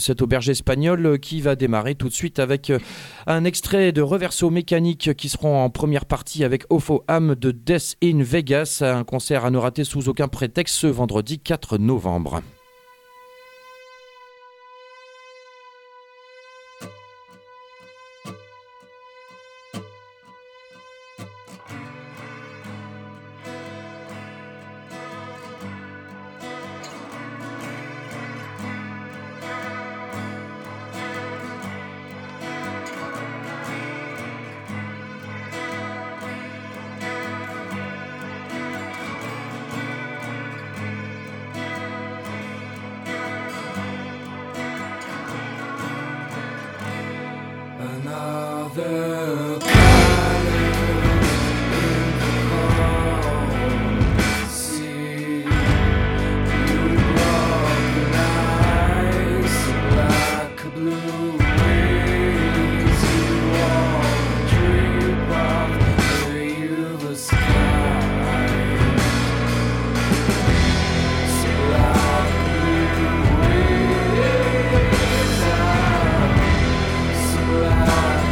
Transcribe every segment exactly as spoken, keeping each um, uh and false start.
Cette auberge espagnole qui va démarrer tout de suite avec un extrait de Reverso Mécanique qui seront en première partie avec Ofo Am de Death in Vegas, un concert à ne rater sous aucun prétexte ce vendredi quatre novembre. Another color in the cold sea. You broken eyes like a blue haze. You all dream of the uva sky. So like blue haze, so like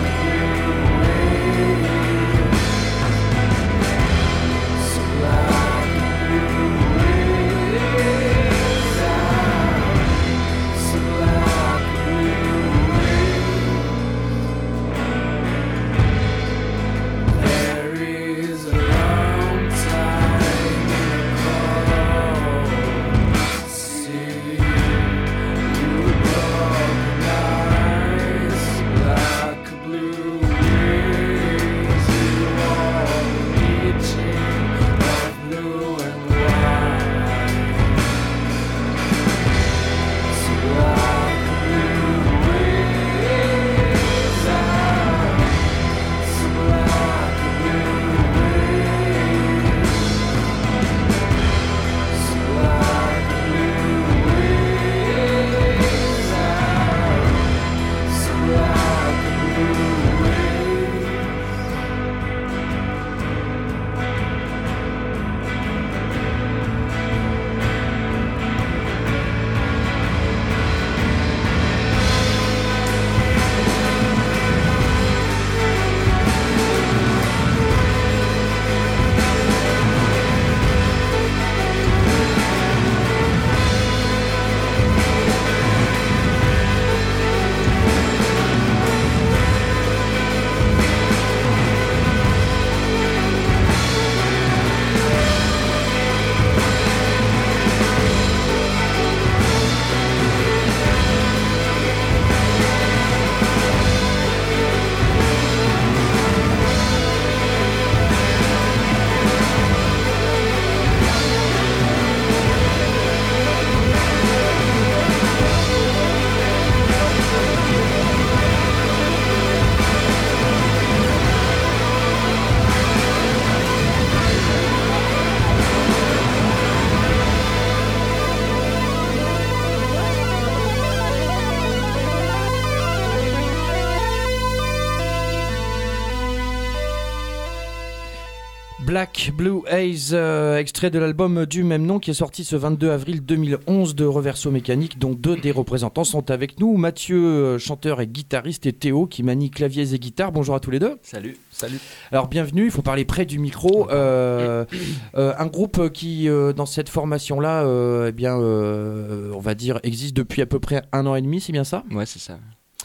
Black Blue Haze, euh, extrait de l'album du même nom qui est sorti ce vingt-deux avril deux mille onze de Reverso Mécanique, dont deux des représentants sont avec nous. Mathieu, euh, chanteur et guitariste, et Théo qui manie claviers et guitare. Bonjour à tous les deux. Salut. Salut. Alors bienvenue, il faut parler près du micro. Euh, euh, un groupe qui, euh, dans cette formation-là, euh, eh bien, euh, on va dire, existe depuis à peu près un an et demi, c'est bien ça ? Ouais, c'est ça.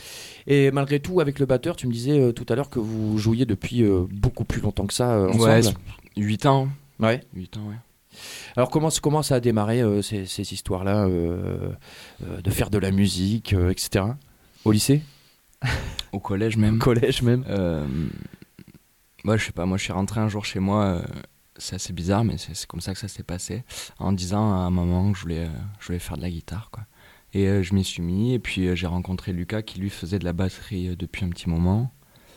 Et malgré tout, avec le batteur, tu me disais euh, tout à l'heure que vous jouiez depuis euh, beaucoup plus longtemps que ça euh, ensemble. Ouais, huit ans. Ouais. huit ans, ouais. Alors comment, comment ça a démarré euh, ces, ces histoires-là euh, euh, de faire de la musique, euh, et cetera. Au lycée ? Au collège même. Au collège même. Euh, ouais, je sais pas, moi je suis rentré un jour chez moi, euh, c'est assez bizarre, mais c'est, c'est comme ça que ça s'est passé, en disant à un moment que je voulais, euh, je voulais faire de la guitare, quoi. Et euh, je m'y suis mis, et puis euh, j'ai rencontré Lucas qui lui faisait de la batterie euh, depuis un petit moment.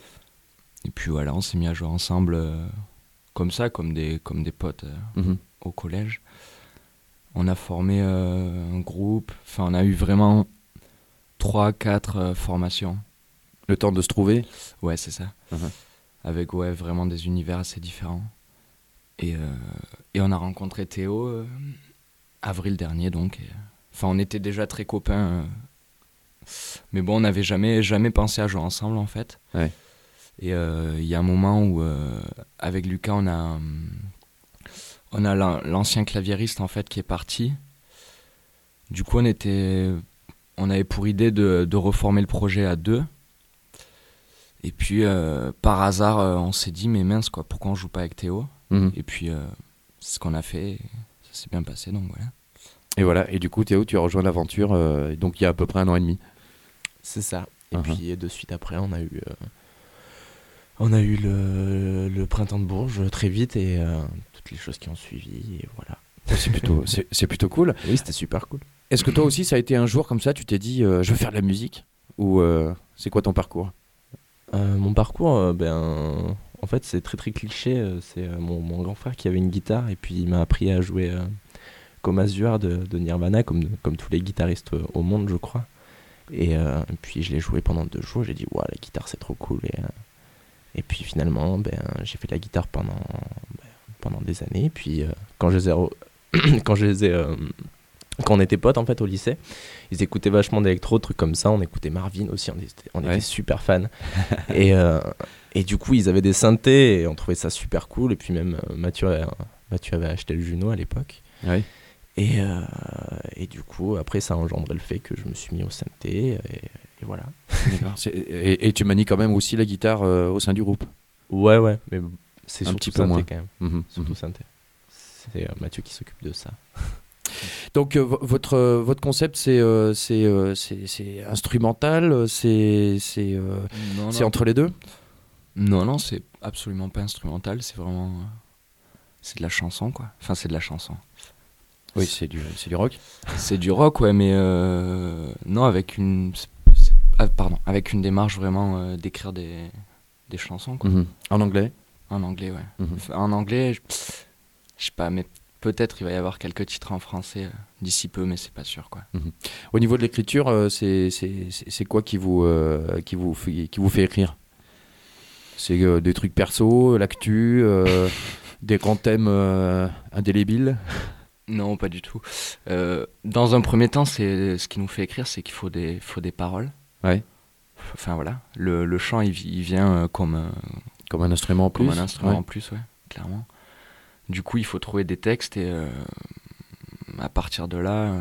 Et puis voilà, on s'est mis à jouer ensemble euh, comme ça, comme des, comme des potes euh, mm-hmm. au collège. On a formé euh, un groupe, enfin on a eu vraiment trois quatre euh, formations. Le temps de se trouver ? Ouais, c'est ça. Uh-huh. Avec ouais, vraiment des univers assez différents. Et, euh, et on a rencontré Théo euh, avril dernier, donc. Et, enfin, on était déjà très copains. Euh, Mais bon, on n'avait jamais, jamais pensé à jouer ensemble, en fait. Ouais. Et il euh, y a un moment où, euh, avec Lucas, on a, on a l'an- l'ancien claviériste, en fait, qui est parti. Du coup, on, était, on avait pour idée de, de reformer le projet à deux. Et puis, euh, par hasard, euh, on s'est dit, mais mince, quoi, pourquoi on joue pas avec Théo ? Mhm. Et puis, euh, c'est ce qu'on a fait, et ça s'est bien passé, donc voilà. Et voilà. Et du coup, Théo, tu as rejoint l'aventure, euh, donc il y a à peu près un an et demi. C'est ça. Et Uh-huh. puis de suite après, on a eu, euh, on a eu le, le printemps de Bourges très vite et euh, toutes les choses qui ont suivi. Et voilà. C'est plutôt, c'est, c'est plutôt cool. Oui, c'était super cool. Est-ce que toi aussi, ça a été un jour comme ça, tu t'es dit, euh, je veux faire de la musique ? Ou euh, c'est quoi ton parcours ? Euh, mon parcours, euh, ben, en fait, c'est très très cliché. euh, C'est euh, mon, mon grand frère qui avait une guitare et puis il m'a appris à jouer euh, comme Azure de, de Nirvana, comme, comme tous les guitaristes euh, au monde, je crois. Et, euh, et puis je l'ai joué pendant deux jours. J'ai dit, ouais, la guitare c'est trop cool. Et, euh, et puis finalement, ben, j'ai fait de la guitare pendant, ben, pendant des années. Et puis euh, quand je les ai, re- quand je les ai euh, quand on était potes en fait au lycée, ils écoutaient vachement d'électro, trucs comme ça. On écoutait Marvin aussi, on était, on était Ouais. super fans. et, euh, et du coup, ils avaient des synthés et on trouvait ça super cool. Et puis même euh, Mathieu, euh, Mathieu avait acheté le Juno à l'époque. Oui. Et, euh, et du coup, après, ça a engendré le fait que je me suis mis au synthé. Et, et voilà. C'est- et, et tu manies quand même aussi la guitare euh, au sein du groupe. Ouais, ouais, mais c'est Un surtout petit peu synthé moins. quand même. Mhm, Surtout mhm. synthé. C'est euh, Mathieu qui s'occupe de ça. Donc euh, vo- votre euh, votre concept c'est euh, c'est euh, c'est c'est instrumental, euh, c'est c'est euh, Non, c'est non. entre les deux. Non, non, c'est absolument pas instrumental, c'est vraiment... euh, c'est de la chanson, quoi. Enfin, c'est de la chanson. Oui, c'est du c'est du rock. C'est du rock, ouais, mais euh, non, avec une... c'est- c'est- ah, pardon, avec une démarche vraiment euh, d'écrire des, des chansons, quoi. Mhm. En anglais. En anglais, ouais. Mhm. Enfin, en anglais, je je sais pas, mais peut-être il va y avoir quelques titres en français euh, d'ici peu, mais c'est pas sûr, quoi. Au niveau de l'écriture, euh, c'est c'est c'est c'est quoi qui vous euh, qui vous fait, qui vous fait écrire ? C'est euh, des trucs perso, l'actu, euh, des grands thèmes euh, indélébiles. Non, pas du tout. Euh, dans un premier temps, c'est ce qui nous fait écrire, c'est qu'il faut des, faut des paroles. Ouais. Enfin voilà, le, le chant, il, vi- il vient euh, comme, euh, Comme un instrument en plus. comme un instrument Ouais. en plus, ouais, clairement. Du coup, il faut trouver des textes et euh, à partir de là... euh,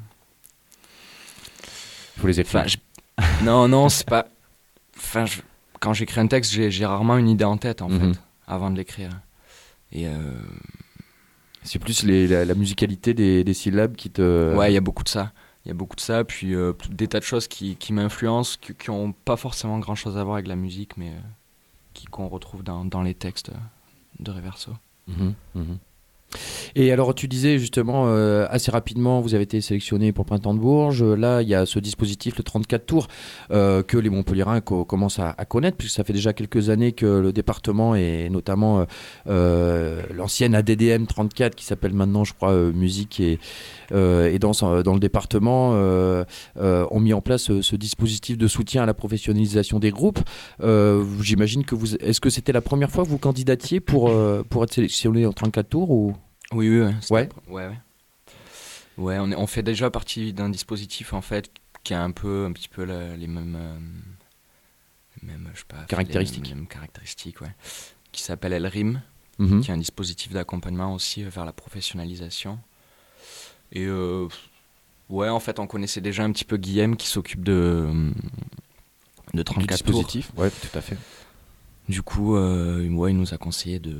Il faut les écrire. Enfin, je- non, non, c'est pas... Enfin, je- quand j'écris un texte, j'ai, j'ai rarement une idée en tête, en Mhm. fait, avant de l'écrire. Et euh, C'est plus les, la, la musicalité des, des syllabes qui te. ouais, il y a beaucoup de ça. Il y a beaucoup de ça, puis euh, des tas de choses qui, qui m'influencent, qui, qui ont pas forcément grand-chose à voir avec la musique, mais euh, qui, qu'on retrouve dans, dans les textes euh, de Reverso. Mhm, mhm. Et alors, tu disais justement, euh, assez rapidement, vous avez été sélectionné pour Printemps de Bourges. Là, il y a ce dispositif, le trente-quatre tours, euh, que les Montpelliérains co- commencent à, à connaître, puisque ça fait déjà quelques années que le département, et notamment euh, euh, l'ancienne A D D M trente-quatre, qui s'appelle maintenant, je crois, euh, Musique et, euh, et Danse euh, dans le département, euh, euh, ont mis en place ce, ce dispositif de soutien à la professionnalisation des groupes. Euh, j'imagine que vous... Est-ce que c'était la première fois que vous candidatiez pour, euh, pour être sélectionné en trente-quatre tours ou... Oui, oui, ouais. c'était Ouais. la pre- ouais, ouais. Ouais, on, est, on fait déjà partie d'un dispositif, en fait, qui a un peu, un petit peu la- les mêmes... euh, les mêmes, je sais pas... Caractéristiques. Les mêmes caractéristiques, ouais. Qui s'appelle El Rim, Mhm. qui est un dispositif d'accompagnement aussi euh, vers la professionnalisation. Et euh, ouais, en fait, on connaissait déjà un petit peu Guillaume qui s'occupe de, de Du trente-quatre tours. dispositif. Ouais, tout à fait. Du coup, euh, ouais, il nous a conseillé de,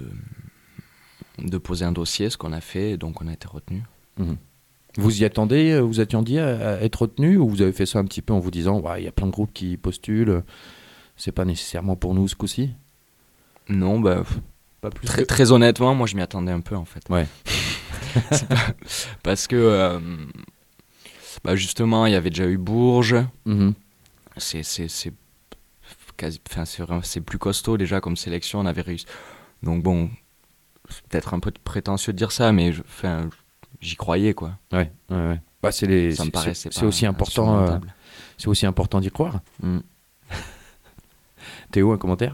de poser un dossier, ce qu'on a fait, et donc on a été retenu. Mhm. Vous y attendez, euh, vous attendiez à, à être retenu, ou vous avez fait ça un petit peu en vous disant, ouais, il y a plein de groupes qui postulent, c'est pas nécessairement pour nous ce coup-ci. Non, bah, f- Pas plus. très, très honnêtement, moi je m'y attendais un peu en fait. Ouais. C'est pas- parce que, euh, bah, justement, il y avait déjà eu Bourges, Mhm. c'est, c'est, c'est, quasi, enfin, c'est, vraiment, c'est plus costaud déjà comme sélection, on avait réussi. Donc bon, c'est peut-être un peu prétentieux de dire ça, mais je, enfin, j'y croyais quoi. Ouais, ouais, ouais. Bah, c'est les, Ça me c'est- paraissait c'est pas aussi important, euh, insurmontable. c'est aussi important d'y croire. Mm. Théo, un commentaire ?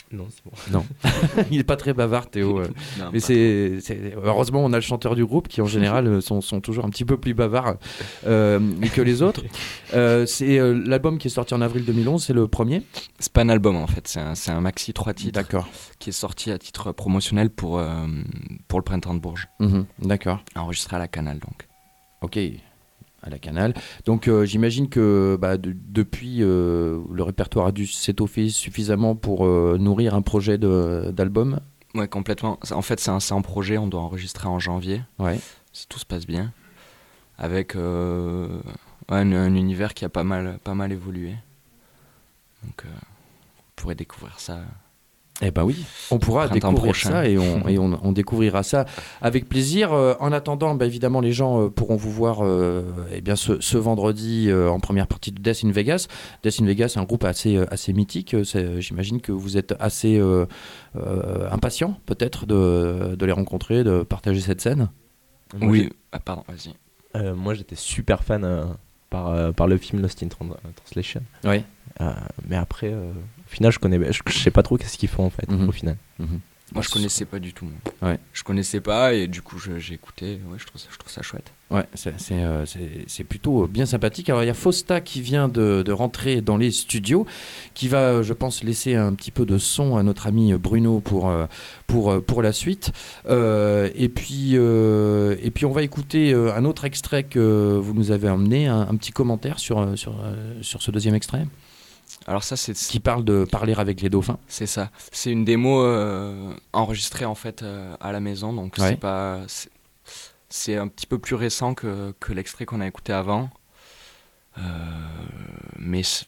Non, c'est bon. Il est pas très bavard, Théo. euh. Non, Mais pas c'est, c'est- heureusement, on a le chanteur du groupe qui, en général, euh, sont, sont toujours un petit peu plus bavards euh, que les autres. Euh, c'est euh, l'album qui est sorti en avril deux mille onze, c'est le premier. trop. C'est pas un album en fait, c'est un, c'est un maxi trois titres D'accord. qui est sorti à titre promotionnel pour, euh, pour le printemps de Bourges, Mhm, d'accord. enregistré à la Canal donc. Ok. À la Canal. Donc, euh, j'imagine que bah, de- depuis, euh, le répertoire a dû s'étoffer suffisamment pour euh, nourrir un projet de, d'album. Ouais, complètement. En fait, c'est un, c'est un projet, on doit enregistrer en janvier, Ouais. si tout se passe bien, avec euh, ouais, un, un univers qui a pas mal, pas mal évolué. Donc, euh, vous pourrez découvrir ça. Eh ben oui, on pourra Printemps découvrir prochain. ça et, on, et on, on découvrira ça avec plaisir. Euh, en attendant, bah, évidemment, les gens euh, pourront vous voir euh, eh bien, ce, ce vendredi euh, en première partie de Death in Vegas. Death in Vegas, c'est un groupe assez, euh, assez mythique. C'est- J'imagine que vous êtes assez euh, euh, impatient, peut-être, de, de les rencontrer, de partager cette scène. Moi, Oui, ah, pardon, vas-y. j'ai- euh, moi, j'étais super fan euh, par, euh, par le film Lost in Tran- Translation. Oui. Euh, mais après, euh, au final, je connais, je, je sais pas trop qu'est-ce qu'ils font en fait. Mhm. Au final. Moi, je connaissais pas du tout. moi. Ouais. Je connaissais pas et du coup, je- j'ai écouté. Ouais, je trouve ça, je trouve ça chouette. Ouais, c'est, c'est, euh, c'est- c'est plutôt bien sympathique. Alors, il y a Fausta qui vient de, de rentrer dans les studios, qui va, euh, je pense, laisser un petit peu de son à notre ami Bruno pour, euh, pour, euh, pour la suite. Euh, et, puis, euh, et puis, on va écouter euh, un autre extrait que vous nous avez emmené, un, un petit commentaire sur, euh, sur, euh, sur ce deuxième extrait, Alors ça, c'est qui parle de parler avec les dauphins. c'est ça. C'est une démo euh, enregistrée en fait euh, à la maison, donc Ouais. c'est pas. C'est, c'est un petit peu plus récent que, que l'extrait qu'on a écouté avant, Euh, mais c'est,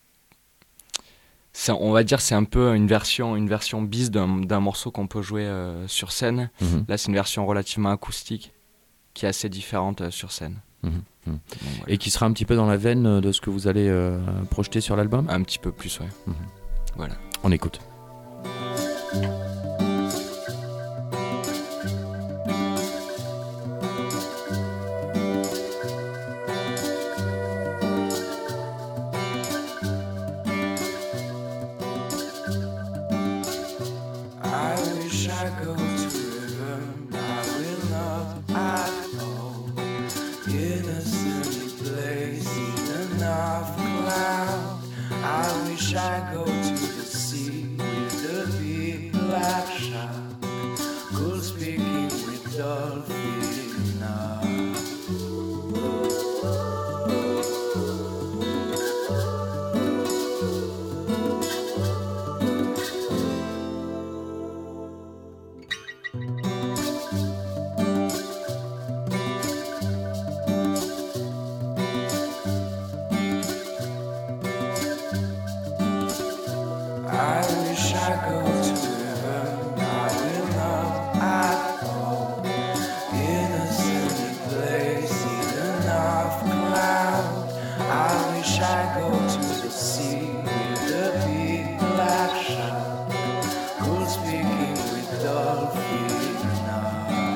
c'est- on va dire c'est un peu une version une version bis d'un, d'un morceau qu'on peut jouer euh, sur scène. Mhm. Là, c'est une version relativement acoustique qui est assez différente euh, sur scène. Mhm. Mhm. Donc, voilà. Et qui sera un petit peu dans la veine de ce que vous allez euh, projeter sur l'album. Un petit peu plus, ouais. Mhm. Voilà. On écoute. I wish I go to river, I will not at all. In a sunny place, in off cloud. I wish I go to the sea with the big black shark, could speaking with dolphin now. I wish I go to river, I will not at all. In a sunny place, in an off cloud. I wish I go to the sea with the big black shark, could speaking with dolphin now.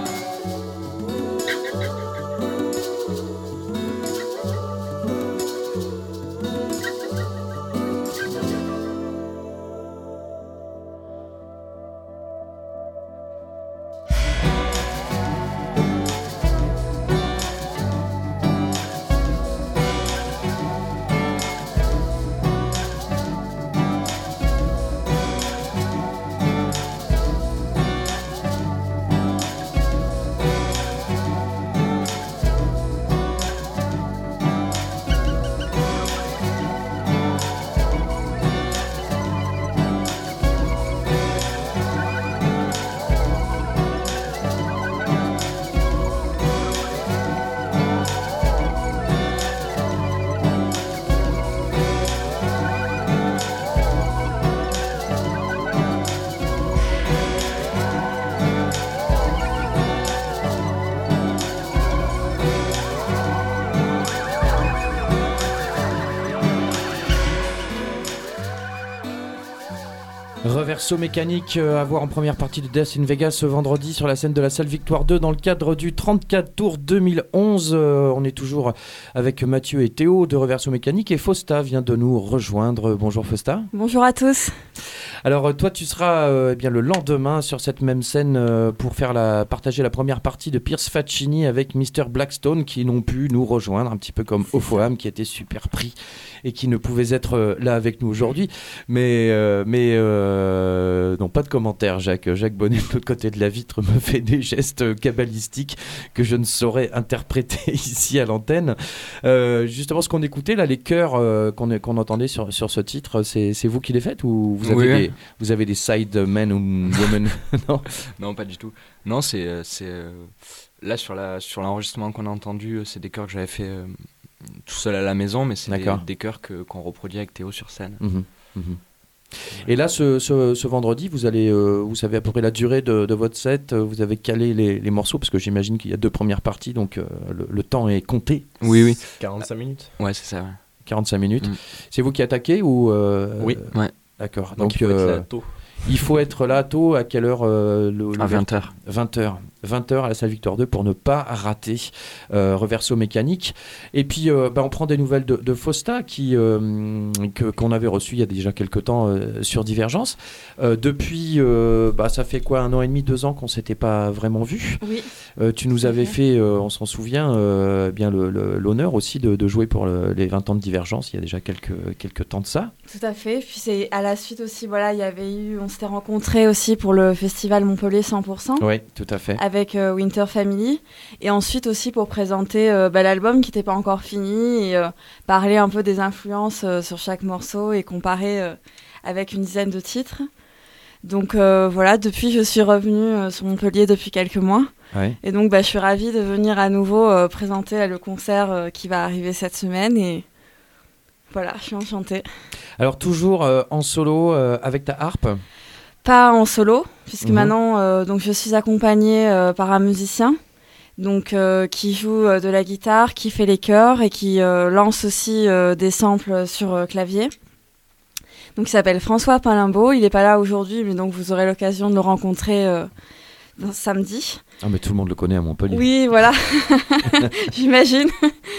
Reverso mécanique euh, à voir en première partie de Death in Vegas ce vendredi sur la scène de la salle Victoire deux dans le cadre du trente-quatre Tour deux mille onze. Euh, on est toujours avec Mathieu et Théo de Reverso mécanique et Fausta vient de nous rejoindre. Bonjour Fausta. Bonjour à tous. Alors euh, toi tu seras euh, eh bien le lendemain sur cette même scène euh, pour faire la partager la première partie de Pierce Faccini avec Mister Blackstone qui n'ont pu nous rejoindre un petit peu comme Ofoam qui était super pris et qui ne pouvait être euh, là avec nous aujourd'hui. Mais euh, mais euh, non, pas de commentaire, Jacques. Jacques Bonnet de l'autre côté de la vitre me fait des gestes cabalistiques que je ne saurais interpréter ici à l'antenne. Euh, justement, ce qu'on écoutait là, les chœurs euh, qu'on qu'on entendait sur sur ce titre, c'est c'est vous qui les faites ou vous avez Oui. des vous avez des side men ou women? Non. Non, pas du tout. Non, c'est euh, c'est euh, là sur la sur l'enregistrement qu'on a entendu, euh, c'est des chœurs que j'avais fait euh, tout seul à la maison, mais c'est des, D'accord. des chœurs que qu'on reproduit avec Théo sur scène. Mhm, mhm. Et là, ce, ce, ce vendredi, vous allez, euh, vous savez à peu près la durée de, de votre set. euh, Vous avez calé les, les morceaux parce que j'imagine qu'il y a deux premières parties, donc euh, le, le temps est compté. Oui, oui. quarante-cinq minutes. Ouais, c'est ça. Ouais. quarante-cinq minutes. Mm. C'est vous qui attaquez ou euh, Oui. Ouais. D'accord. Donc, Donc, il faut être euh, là tôt. il faut être là tôt. À quelle heure euh, le, le À vingt heures. vingt heures. vingt heures à la salle Victor deux pour ne pas rater euh, Reverso Mécanique. Et puis, euh, bah, on prend des nouvelles de, de Fausta qui, euh, que, qu'on avait reçu il y a déjà quelques temps euh, sur Divergence. Euh, depuis, euh, bah, ça fait quoi, un an et demi, deux ans qu'on ne s'était pas vraiment vu. Oui, Euh, tu nous Tout à avais fait. fait, euh, on s'en souvient, euh, bien le- le- l'honneur aussi de, de jouer pour le- les vingt ans de Divergence. Il y a déjà quelques, quelques temps de ça. tout à fait. Puis c'est à la suite aussi, voilà, il y avait eu, on s'était rencontrés aussi pour le festival Montpellier cent pour cent. Oui, tout à fait. Avec euh, Winter Family, et ensuite aussi pour présenter euh, bah, l'album qui n'était pas encore fini et euh, parler un peu des influences euh, sur chaque morceau et comparer euh, avec une dizaine de titres. Donc euh, voilà, depuis je suis revenue euh, sur Montpellier depuis quelques mois Ouais. et donc bah, je suis ravie de venir à nouveau euh, présenter là, le concert euh, qui va arriver cette semaine et voilà, je suis enchantée. Alors, toujours euh, en solo euh, avec ta harpe. Pas en solo, puisque Mhm. maintenant euh, donc je suis accompagnée euh, par un musicien donc, euh, qui joue euh, de la guitare, qui fait les chœurs et qui euh, lance aussi euh, des samples sur euh, clavier. Donc il s'appelle François Palimbo, il n'est pas là aujourd'hui, mais donc vous aurez l'occasion de le rencontrer euh, dans- samedi. Ah, mais tout le monde le connaît à Montpellier. Oui, voilà, j'imagine.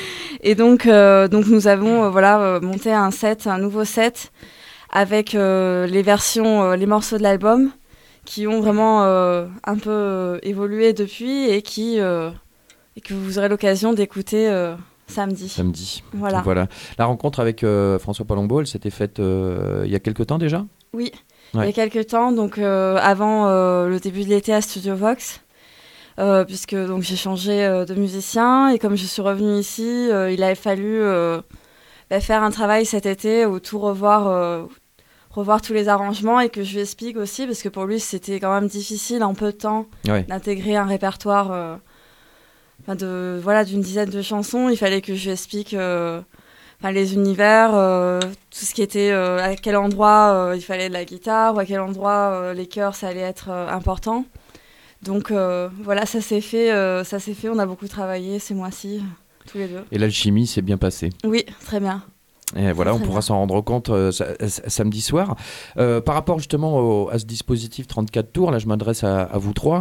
Et donc, euh, donc nous avons euh, voilà, euh, monté un set, un nouveau set, avec euh, les versions, euh, les morceaux de l'album, qui ont vraiment euh, un peu euh, évolué depuis et, qui, euh, et que vous aurez l'occasion d'écouter euh, samedi. Samedi. Voilà. Voilà. La rencontre avec euh, François Palombo, elle s'était faite euh, il y a quelques temps déjà. Oui, Ouais. il y a quelques temps, donc euh, avant euh, le début de l'été à Studio Vox, euh, puisque donc j'ai changé euh, de musicien et comme je suis revenue ici, euh, il avait fallu euh, bah, faire un travail cet été où tout revoir, euh, revoir tous les arrangements et que je lui explique aussi, parce que pour lui c'était quand même difficile en peu de temps Ouais. d'intégrer un répertoire euh, enfin de voilà d'une dizaine de chansons. Il fallait que je lui explique euh, enfin, les univers, euh, tout ce qui était euh, à quel endroit euh, il fallait de la guitare ou à quel endroit euh, les chœurs ça allait être euh, important. Donc euh, voilà, ça s'est fait, euh, ça s'est fait. On a beaucoup travaillé ces mois-ci, tous les deux. Et l'alchimie s'est bien passée. Oui, très bien. Et voilà, on très pourra bien. s'en rendre compte euh, sa- sa- samedi soir. Euh, par rapport justement au- à ce dispositif trente-quatre tours, là je m'adresse à, à vous trois.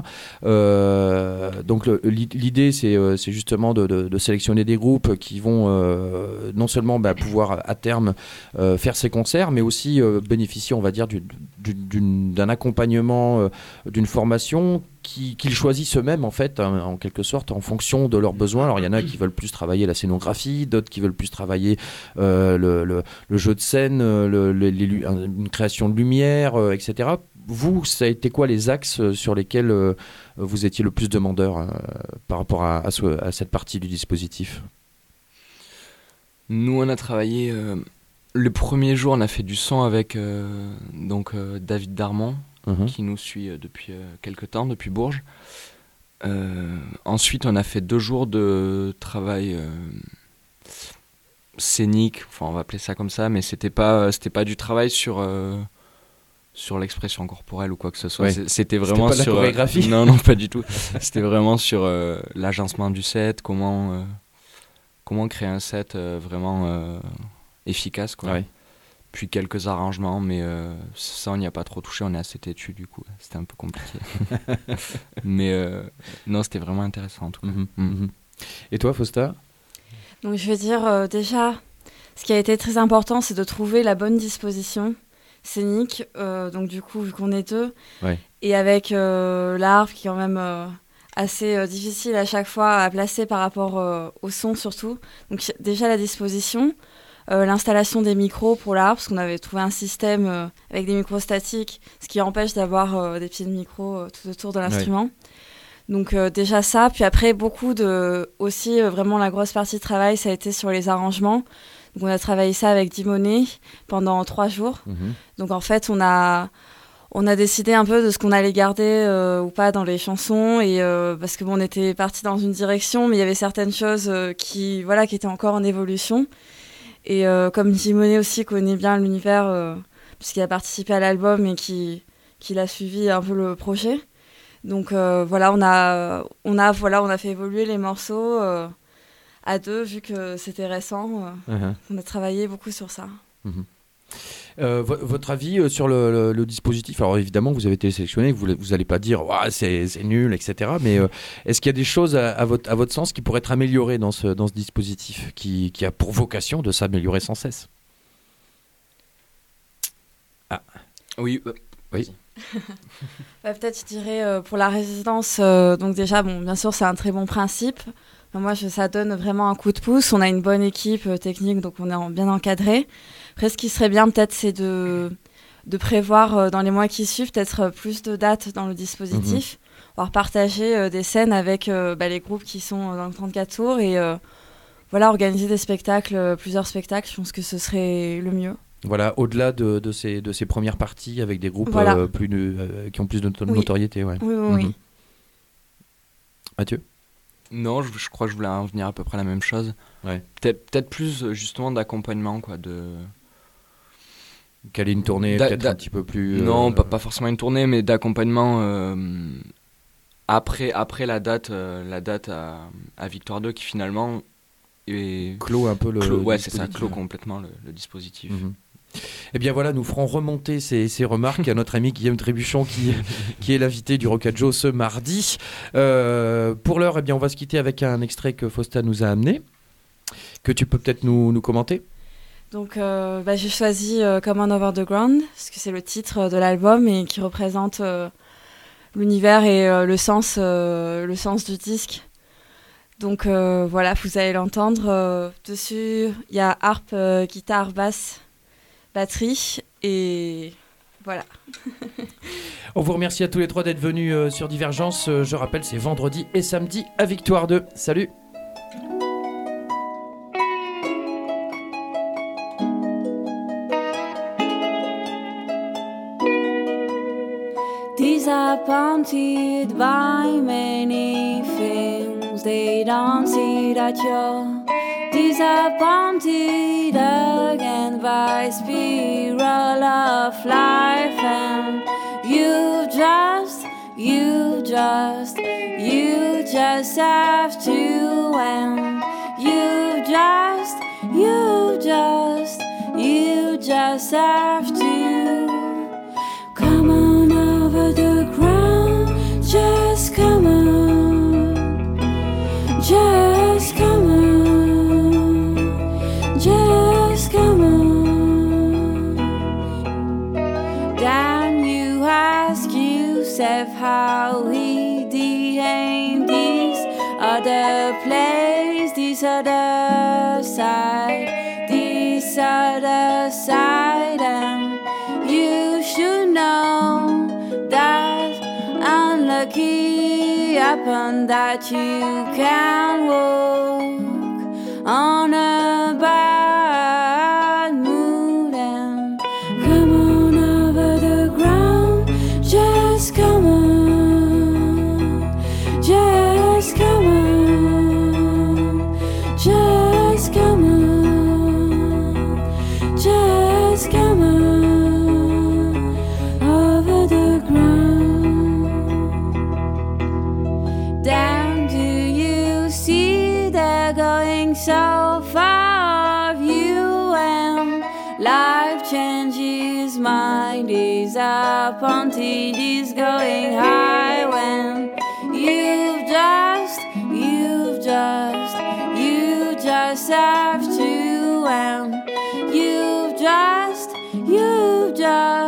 Euh, donc le- l'i- l'idée c'est euh, c'est justement de, de- de sélectionner des groupes qui vont euh, non seulement bah, pouvoir à terme euh, faire ces concerts, mais aussi euh, bénéficier, on va dire, du- du- d'une- d'un accompagnement, euh, d'une formation qui- qu'ils choisissent eux-mêmes en fait, hein, en quelque sorte, en fonction de leurs besoins. Alors il y en a qui veulent plus travailler la scénographie, d'autres qui veulent plus travailler euh, le, le- le jeu de scène, euh, le- le- les lu- un- une création de lumière, euh, et cetera. Vous, ça a été quoi les axes euh, sur lesquels euh, vous étiez le plus demandeur euh, par rapport à, à ce- à cette partie du dispositif? Nous, on a travaillé. Euh, le premier jour, on a fait du son avec euh, donc, euh, David Darmon, Mhm. qui nous suit euh, depuis euh, quelques temps, depuis Bourges. Euh, ensuite, on a fait deux jours de travail euh, scénique, enfin, on va appeler ça comme ça, mais c'était pas, c'était pas du travail sur, euh, sur l'expression corporelle ou quoi que ce soit. Ouais. C'est- C'était vraiment pas de la sur. euh, chorégraphie. non, non, pas du tout. C'était vraiment sur euh, l'agencement du set, comment, euh, comment créer un set euh, vraiment euh, efficace, quoi. Ouais. Puis quelques arrangements, mais euh, ça, on n'y a pas trop touché. On est assez têtu, du coup. C'était un peu compliqué. mais euh, non, c'était vraiment intéressant, en tout cas. Mhm. Mm. Mhm. Et toi, Fausta? Donc je veux dire euh, déjà, ce qui a été très important, c'est de trouver la bonne disposition. scénique. Euh, donc du coup, vu qu'on est deux, Ouais. et avec euh, la harpe qui est quand même euh, assez euh, difficile à chaque fois à placer par rapport euh, au son surtout. Donc y- déjà la disposition, euh, l'installation des micros pour la harpe, parce qu'on avait trouvé un système euh, avec des micros statiques, ce qui empêche d'avoir euh, des pieds de micro euh, tout autour de l'instrument. Donc euh, déjà ça, puis après beaucoup de aussi euh, vraiment la grosse partie de travail ça a été sur les arrangements. Donc on a travaillé ça avec Dimonet pendant trois jours. Mhm. Donc en fait on a on a décidé un peu de ce qu'on allait garder euh, ou pas dans les chansons et euh, parce que bon on était parti dans une direction mais il y avait certaines choses euh, qui voilà qui étaient encore en évolution et euh, comme Dimonet aussi connaît bien l'univers euh, puisqu'il a participé à l'album et qui qu'il a suivi un peu le projet. Donc euh, voilà, on a, on, a, voilà, on a fait évoluer les morceaux euh, à deux, vu que c'était récent. Euh, Uh-huh. on a travaillé beaucoup sur ça. Mhm. Euh, vo- votre avis euh, sur le, le- le dispositif? Alors évidemment, vous avez été sélectionné, vous vous allez pas dire Ouah, c'est c'est nul, et cetera. Mais euh, est-ce qu'il y a des choses à, à votre, à votre sens qui pourraient être améliorées dans ce, dans ce dispositif qui, qui a pour vocation de s'améliorer sans cesse? Oui, euh, Oui. Bah, peut-être, je dirais, euh, pour la résidence, euh, donc déjà, bon, bien sûr, c'est un très bon principe. Mais moi, je, ça donne vraiment un coup de pouce. On a une bonne équipe euh, technique, donc on est en- bien encadré. Après, ce qui serait bien, peut-être, c'est de, de prévoir euh, dans les mois qui suivent, peut-être euh, plus de dates dans le dispositif. Voire partager euh, des scènes avec euh, bah, les groupes qui sont euh, dans le trente-quatre tours et euh, voilà, organiser des spectacles, euh, plusieurs spectacles. Je pense que ce serait le mieux. Voilà, au-delà de, de, ces, de ces premières parties avec des groupes Voilà. euh, plus de- euh, qui ont plus de noto- Oui. notoriété. Ouais. Oui, oui, Mhm. oui. Mathieu? non, je, je crois que je voulais en venir à peu près à la même chose. Ouais. Peut-être peut-être plus euh, justement d'accompagnement, quoi. De... Quelle est une tournée Da- peut-être da- un petit peu plus... Non, euh, pas, pas forcément une tournée, mais d'accompagnement euh, après, après la date, euh, la date à, à Victoire deux qui finalement est. clos un peu le clos- ouais, c'est ça, dispositif. clôt complètement le, le dispositif. Mhm. Eh bien voilà, nous ferons remonter ces, ces remarques à notre ami Guillaume Trébuchon qui, qui est l'invité du Rockajo ce mardi. Euh, pour l'heure, eh bien, on va se quitter avec un extrait que Fausta nous a amené, que tu peux peut-être nous, nous commenter. Donc, euh, bah, j'ai choisi euh, Common Over the Ground, parce que c'est le titre de l'album et qui représente euh, l'univers et euh, le, sens, euh, le sens du disque. Donc euh, voilà, vous allez l'entendre. Euh, dessus, il y a harpe, euh, guitare, basse, batterie et voilà. On vous remercie à tous les trois d'être venus euh, sur Divergence. Euh, je rappelle, c'est vendredi et samedi à Victoire deux. Salut! Disappointed by many things, they don't see that you're disappointed again by spiral of life, and you just, you just, you just have to, and you just, you just, you just have to. Come on over the ground, just come on, just come on, just come on. Then you ask yourself how we aim this other place, this other side, this other side, and you should know that unlucky happen that you can walk on a bad mood, and come on over the ground, just come on, just come on, just come on, just come on. Damn, do you see they're going so far of you, and life changes, mind is disappointed, is going high when you've just, you've just, you just have to, and you've just, you've just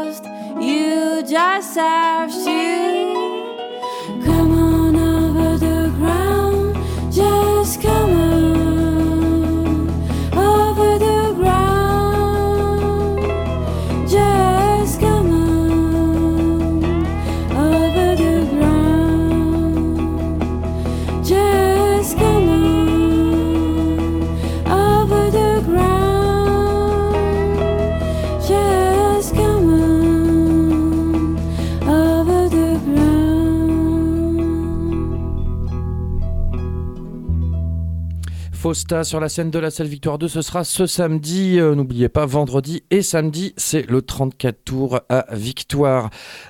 serves you. Come on over the ground, just come on over the ground, just come on over the ground, just come on over the ground, just come on over the ground. Fausta sur la scène de la salle Victoire deux, ce sera ce samedi. Euh, n'oubliez pas, vendredi et samedi, c'est le trente-quatre tours à Victoire.